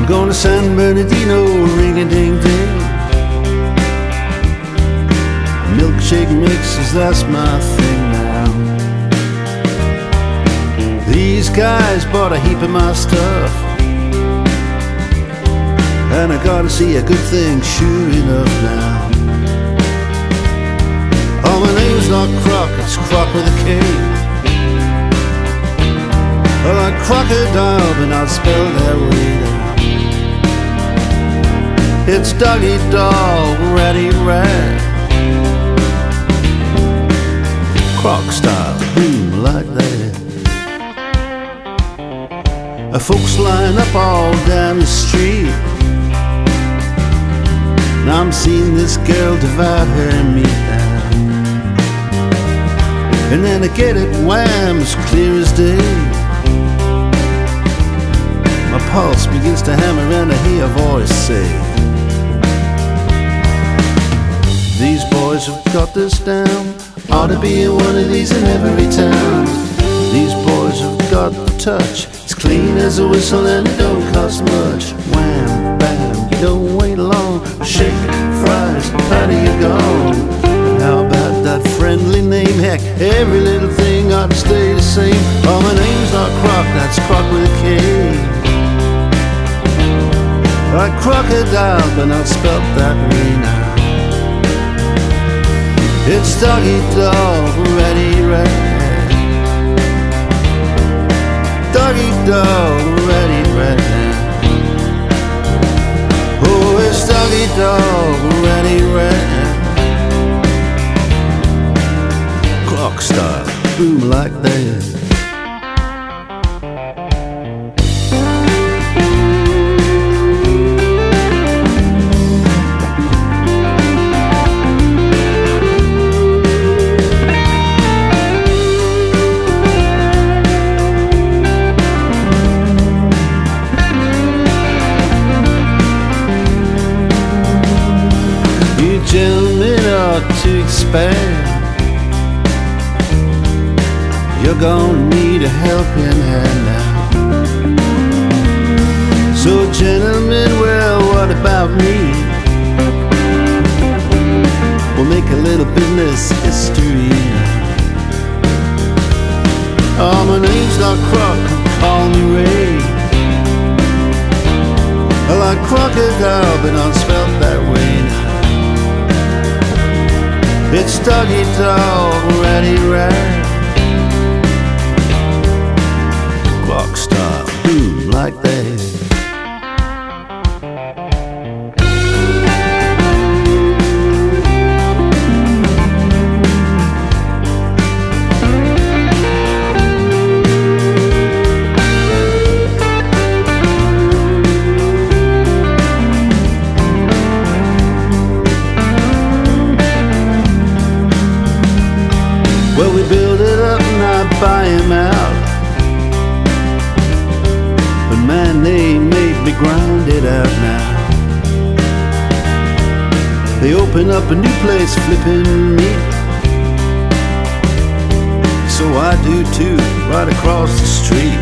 going to San Bernardino, ring-a-ding-ding. Milkshake mixes, that's my thing now. These guys bought a heap of my stuff, and I gotta see a good thing, sure enough now. Oh, my name's not Croc, it's Croc with a K. Well, like crocodile, but not spelled that way now. It's doggy dog, ratty rat. Croc style, boom like that. Folks line up all down the street. Now I'm seeing this girl divide her meat down. And then I get it wham, as clear as day. My pulse begins to hammer and I hear a voice say, these boys have got this down. Ought to be in one of these in every town. These boys have got the touch. It's clean as a whistle and it don't cost much. Wham, bam, you don't wait long. Shake, fries, how do you go? How about that friendly name? Heck, every little thing ought to stay the same. Oh, my name's not Croc, that's Croc with a K. Like crocodile, but not spelt that way now. It's doggy dog, ratty rat. Doggy dog, ratty rat. Oh, it's doggy dog, ratty rat. Clock style, boom like that. Gentlemen ought to expand. You're gonna need a helping hand now. So gentlemen, well, what about me? We'll make a little business history now. Oh, my name's not Croc, call me Ray. I like crocodile, but not spelled that way now. It's doggy dog, ratty rat. Clock style, boom like that. Well, we build it up and I buy him out. But man, they made me grind it out now. They open up a new place flipping meat. So I do too, right across the street.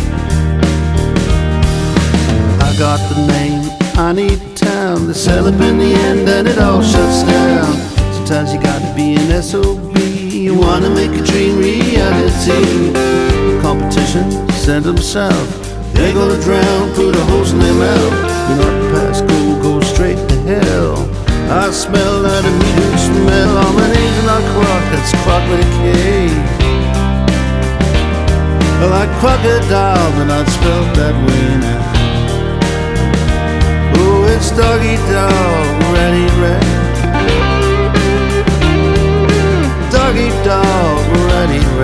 I got the name, I need the town. They sell up in the end and it all shuts down. Sometimes you gotta be an SOB. You wanna make a dream reality. Competition, send them south. They're gonna drown, put a hose in their mouth. You're not past go straight to hell. I smell that immediate smell. Oh, my name's not Croc, that's Croc with a K. I like crocodile, but not spelled that way now. Oh, it's doggy dog, ratty rat. Doggy dog, ratty rat.